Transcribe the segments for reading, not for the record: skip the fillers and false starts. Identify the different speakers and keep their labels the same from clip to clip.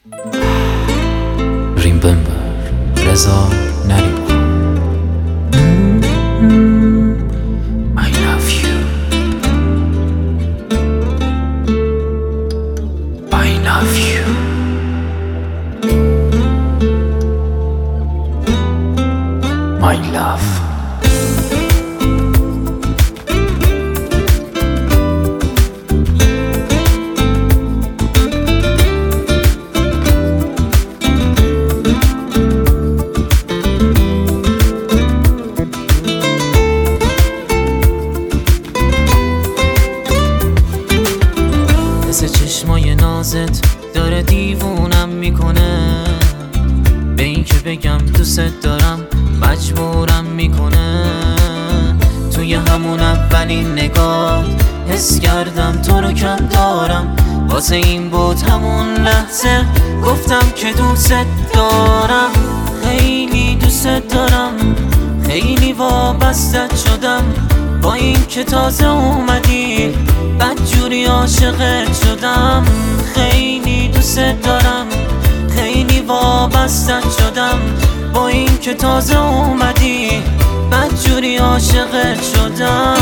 Speaker 1: ریمبمبر رضا نریمان I love you I love you My love چشمای نازت داره دیوونم میکنه، به این که بگم دوست دارم مجبورم میکنه. توی همون اولین نگاه حس کردم تو رو کم دارم، واسه این بود همون لحظه گفتم که دوست دارم. خیلی دوست دارم، خیلی وابستت شدم، با این که تازه اومدی بدجوری عاشقت شدم. خیلی دوست دارم، خیلی وابستت شدم، با این که تازه اومدی بدجوری عاشقت شدم.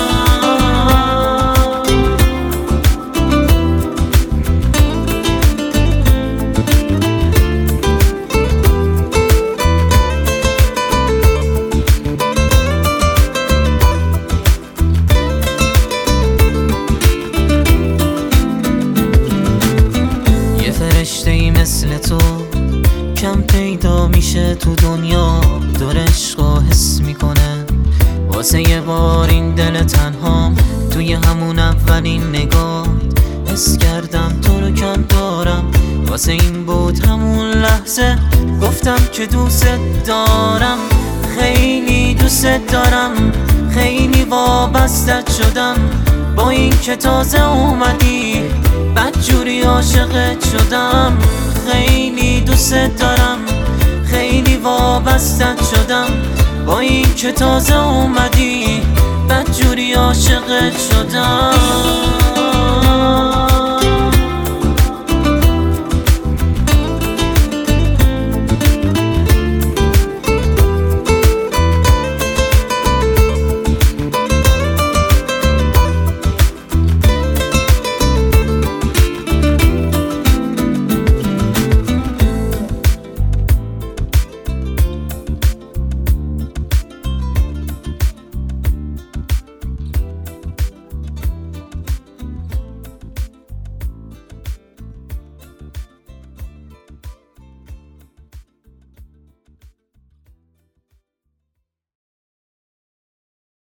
Speaker 1: فرشته‌ای مثل تو کم پیدا میشه تو دنیا، دور عشقو حس میکنه. واسه یه بار این دل تنهام توی همون اولین نگاه حس کردم تو رو کم دارم، واسه این بود همون لحظه گفتم که دوست دارم. خیلی دوست دارم، خیلی وابستت شدم، با این که تازه اومدی بدجوری عاشقت شدم. خیلی دوست دارم، خیلی وابستت شدم، با این که تازه اومدی بدجوری عاشقت شدم.